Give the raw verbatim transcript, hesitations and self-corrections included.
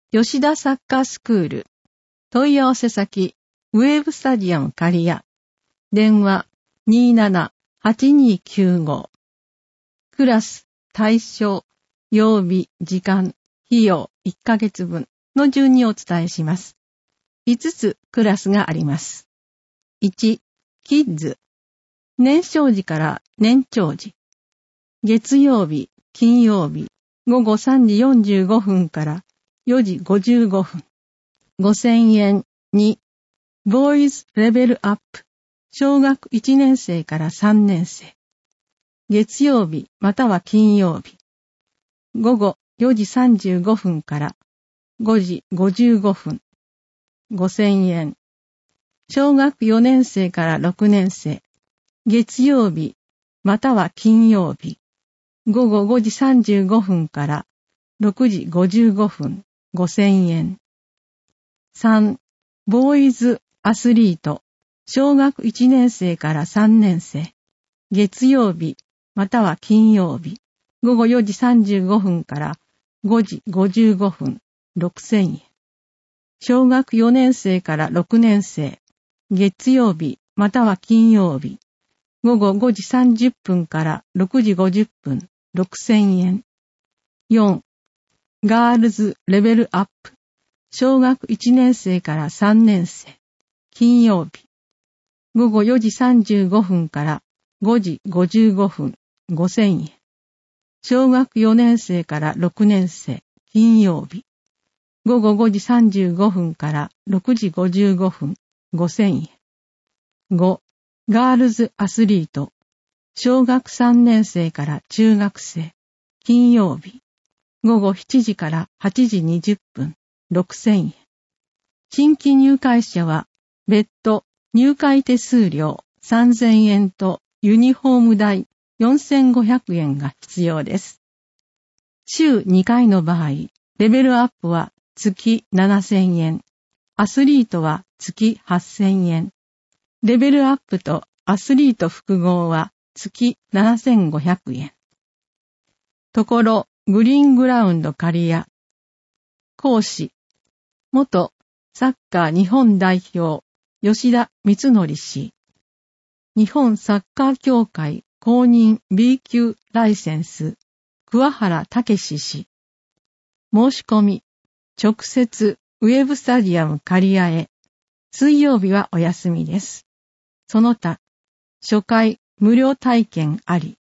吉田サッカースクール。問い合わせ先、ウェーブスタジアム刈谷。電話 にーななはちにーきゅうご。クラス、対象、曜日、時間、費用いっかげつぶんの順にお伝えします。いつつクラスがあります。いち、キッズ。年少時から年長時。月曜日、金曜日、ごごさんじよんじゅうごふんからよじごじゅうごふん。ごせんえん。に、ボーイズレベルアップ。小学いちねん生からさんねん生。月曜日または金曜日。ごごよじさんじゅうごふんからごじごじゅうごふん。ごせんえん。小学よねん生からろくねん生。月曜日または金曜日。ごごごじさんじゅうごふんからろくじごじゅうごふん。ごせんえん。さん、ボーイズアスリート。小学いちねん生からさんねん生。月曜日または金曜日。ごごよじさんじゅうごふんからごじごじゅうごふん。ろくせんえん。小学よねん生からろくねん生。月曜日または金曜日。ごごごじさんじゅっぷんからろくじごじゅっぷん。ろくせんえん。よん、ガールズレベルアップ。小学いちねん生からさんねん生。金曜日。ごごよじさんじゅうごふんからごじごじゅうごふん。ごせんえん。小学よねん生からろくねん生。金曜日。ごごごじさんじゅうごふんからろくじごじゅうごふん。ごせんえん。ご、ガールズアスリート。小学さんねん生から中学生。金曜日。ごごしちじからはちじにじゅっぷん。ろくせんえん。新規入会者は別途入会手数料さんぜんえんとユニフォーム代よんせんごひゃくえんが必要です。週にかいの場合、レベルアップは月ななせんえん、アスリートは月はっせんえん、レベルアップとアスリート複合は月ななせんごひゃくえん。ところグリーングラウンド刈谷。講師、元サッカー日本代表、吉田光則氏。日本サッカー協会公認 ビー 級ライセンス、桑原武氏。申し込み、直接ウェブスタジアム刈谷へ。水曜日はお休みです。その他、初回無料体験あり。